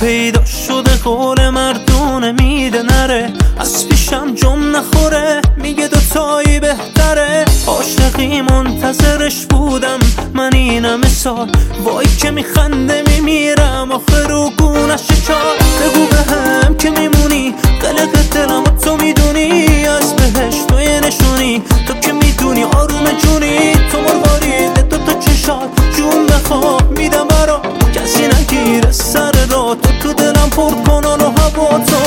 پیدا شده قول مردونه میده نره، از پیشم جم نخوره میگه دوتایی بهتره. عاشقی منتظرش بودم من اینم سال، وای که میخنده میمیرم آخه رو گونش چار. بگو بهم که میمونی قلق دلم و تو میدونی، از بهشت و یه نشونی تو که میدونی آروم جونی. تو مروارید دوتا چشات جون بخواب میدم برا، کسی نگیره سر را تو دلم پر کنان و هوا تو.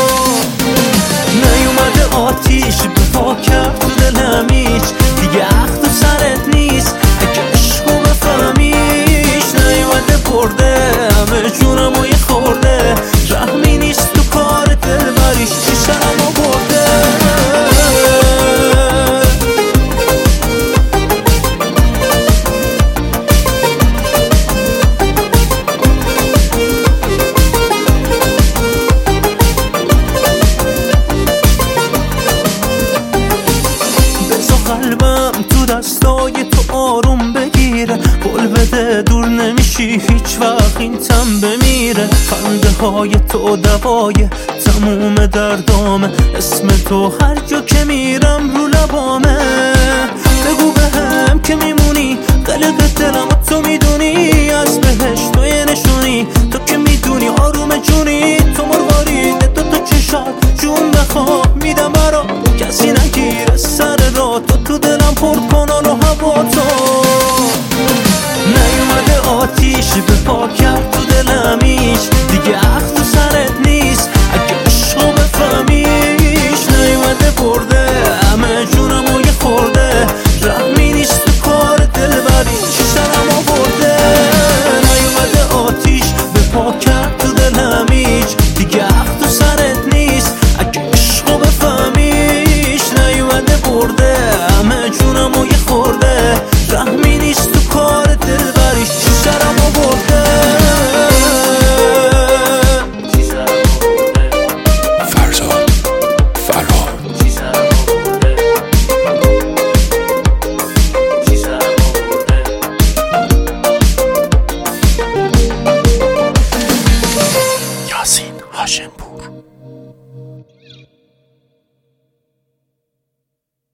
نیومده آتیش به پا کرد تو دلم هیچ دیگه اخت و سرت نیست اگه عشقو بفهمیش. نیومده برده همه جونم و یه خورده، رحمی نیست تو کار دل بریش چی سرمو برده. قلبم تو دستای تو آروم بگیره، قول بده دور نمیشی هیچ وقت این تن بمیره. خنده های تو دوای تموم دردامه، اسم تو هر جا که میرم رو لبامه. بگو بهم که میمونی قلق دلم و تو میدونی،